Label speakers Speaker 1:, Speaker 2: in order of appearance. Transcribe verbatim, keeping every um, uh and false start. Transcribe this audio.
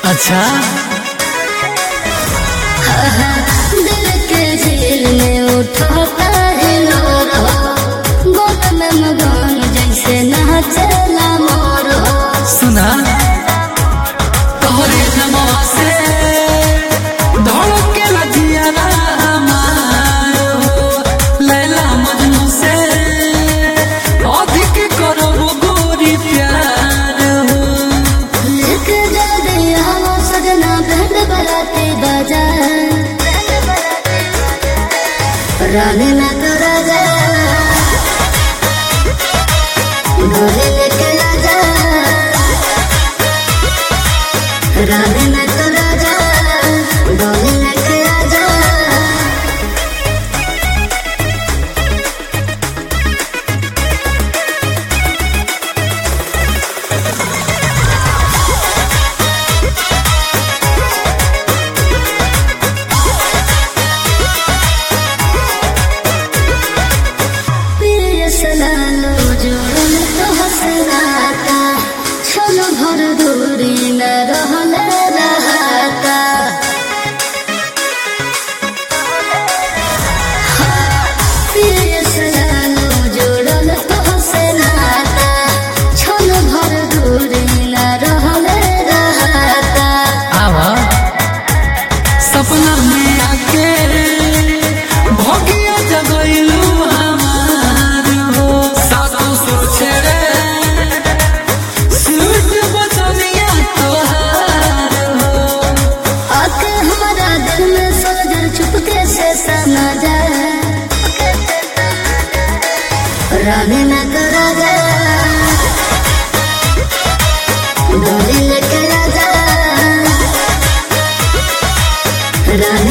Speaker 1: अच्छा
Speaker 2: दिल के झील में उठाता है लोर हो, गोद में मगन जैसे नाचला मोर हो।
Speaker 1: सुना तोहरे नमवा से धड़के लगिया हमार हो, लैला मजनू से अधिक करो गोरी प्यार हो।
Speaker 2: लेके जा दिया वो सजना बैंड बराती बजा, रानी ना तो राजा डोली लेके आजा, रानी ना तो राजा डोली लेके आजा। सलालो जोड़न तो हसनाता, छलो भर दूरी न रहल रहता। प्रिय सलालो जोड़न तो हसनाता, छलो भर दूरी न रहल रहता।
Speaker 1: आवा सपना में आके भोगिया जगइलू हमार हो, सासु सोचेरे सूट बचनिया तोहार हो।
Speaker 2: आके हमारा दिल में सोजर चुपके से समा जा, रानी ना तो राजा डोली लेके आजा, रानी